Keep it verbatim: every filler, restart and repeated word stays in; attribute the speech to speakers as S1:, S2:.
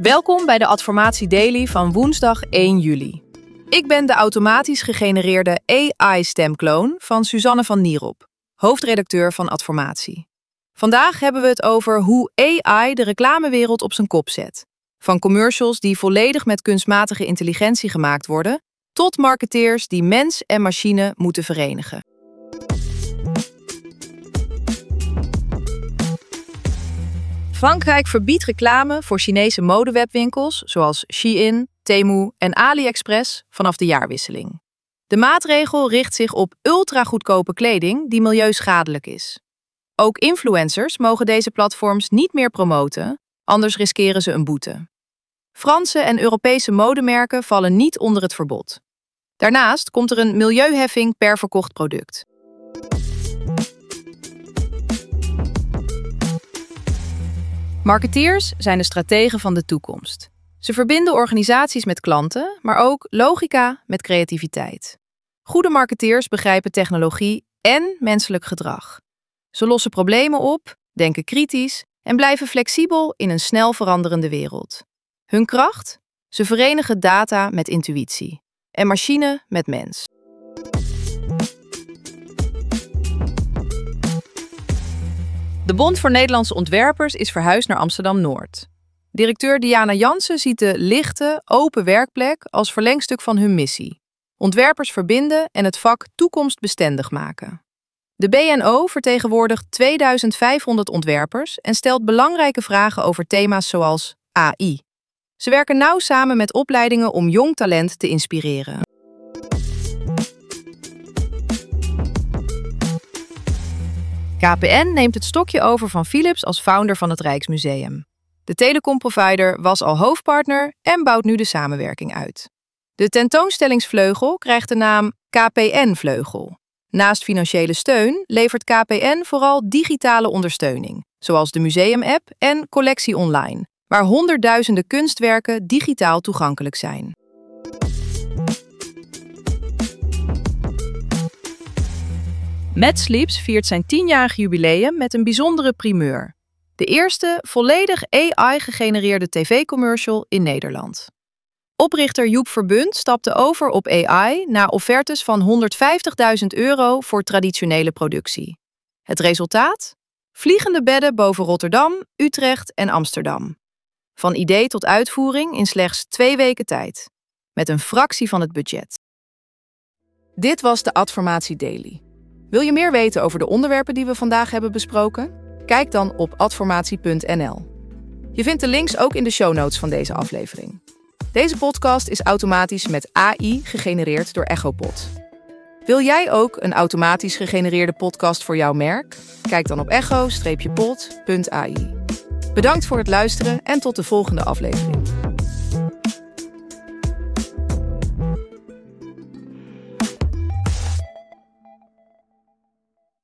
S1: Welkom bij de Adformatie Daily van woensdag één juli. Ik ben de automatisch gegenereerde A I-stemkloon van Suzanne van Nierop, hoofdredacteur van Adformatie. Vandaag hebben we het over hoe A I de reclamewereld op zijn kop zet. Van commercials die volledig met kunstmatige intelligentie gemaakt worden, tot marketeers die mens en machine moeten verenigen. Frankrijk verbiedt reclame voor Chinese modewebwinkels zoals Shein, Temu en AliExpress vanaf de jaarwisseling. De maatregel richt zich op ultragoedkope kleding die milieuschadelijk is. Ook influencers mogen deze platforms niet meer promoten, anders riskeren ze een boete. Franse en Europese modemerken vallen niet onder het verbod. Daarnaast komt er een milieuheffing per verkocht product. Marketeers zijn de strategen van de toekomst. Ze verbinden organisaties met klanten, maar ook logica met creativiteit. Goede marketeers begrijpen technologie en menselijk gedrag. Ze lossen problemen op, denken kritisch en blijven flexibel in een snel veranderende wereld. Hun kracht? Ze verenigen data met intuïtie en machine met mens. De Bond voor Nederlandse Ontwerpers is verhuisd naar Amsterdam-Noord. Directeur Diana Jansen ziet de lichte, open werkplek als verlengstuk van hun missie. Ontwerpers verbinden en het vak toekomstbestendig maken. De B N O vertegenwoordigt tweeduizend vijfhonderd ontwerpers en stelt belangrijke vragen over thema's zoals A I. Ze werken nauw samen met opleidingen om jong talent te inspireren. K P N neemt het stokje over van Philips als founder van het Rijksmuseum. De telecomprovider was al hoofdpartner en bouwt nu de samenwerking uit. De tentoonstellingsvleugel krijgt de naam K P N-vleugel. Naast financiële steun levert K P N vooral digitale ondersteuning, zoals de museum-app en Collectie Online, waar honderdduizenden kunstwerken digitaal toegankelijk zijn. Mad Sleeps viert zijn tienjarig jubileum met een bijzondere primeur. De eerste volledig A I-gegenereerde tv-commercial in Nederland. Oprichter Joep Verbund stapte over op A I na offertes van honderdvijftigduizend euro voor traditionele productie. Het resultaat? Vliegende bedden boven Rotterdam, Utrecht en Amsterdam. Van idee tot uitvoering in slechts twee weken tijd. Met een fractie van het budget. Dit was de Adformatie Daily. Wil je meer weten over de onderwerpen die we vandaag hebben besproken? Kijk dan op adformatie punt n l. Je vindt de links ook in de show notes van deze aflevering. Deze podcast is automatisch met A I gegenereerd door Echopod. Wil jij ook een automatisch gegenereerde podcast voor jouw merk? Kijk dan op echo pod punt a i. Bedankt voor het luisteren en tot de volgende aflevering.